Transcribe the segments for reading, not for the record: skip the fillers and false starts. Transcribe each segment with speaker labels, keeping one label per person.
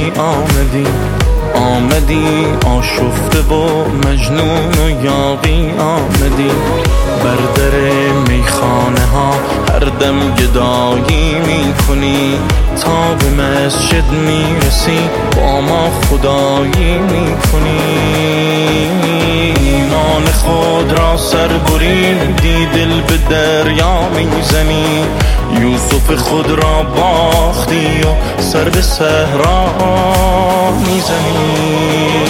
Speaker 1: آمدی آشفته و مجنون و یاغی آمدی. بر در میخانه ها هر دم گدایی میکنی، تا به مسجد میرسی با ما خدایی میکنی. ایمان خود را سر بریدی، دل به دریا میزنی. یوسف خود را باختی و سر به صحرا میزنی.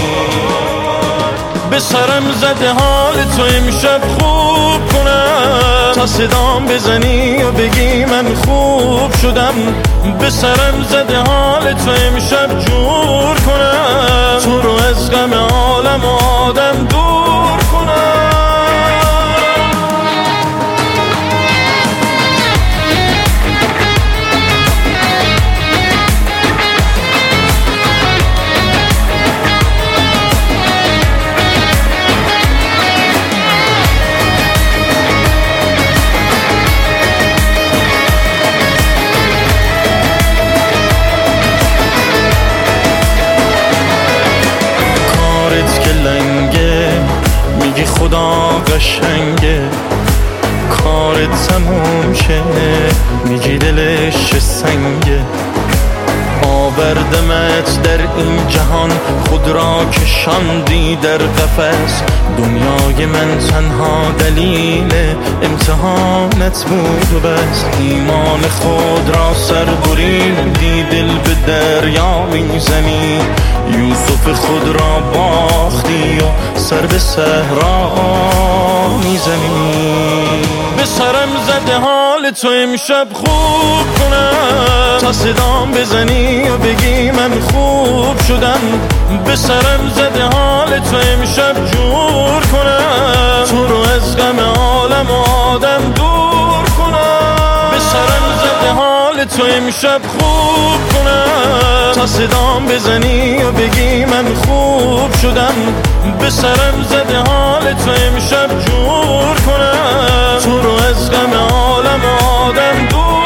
Speaker 1: به سرم زده حال تو امشب خوب کنم، تا صدام بزنی و بگی من خوب شدم. به سرم زده حال تو امشب جور کنم، تو رو از غم عالم و آدم دور کنم. میگی خدا قشنگه، کارت تموم شه میگی دلش سنگه. آوردمت در این جهان، خود را کشاندی در قفس. دنیای من تنها دلیل امتحانت بود و بس. ایمان خود را سر بریدی، دل به دریا میزنی. یوسف خود را باختی و سر به صحرا میزنی. به سرم زده حال تو امشب خوب کنم، تا صدام بزنی و بگی من خوب شدم. به سرم زده حال تو امشب جور کنم، تو رو از غم عالم و آدم دور کنم. به سرم زده حال تو امشب خوب کنم، تا صدام بزنی و بگی من خوب شدم. به سرم زده حال تو امشب جور کنم، تو رو از غم عالم و آدم دور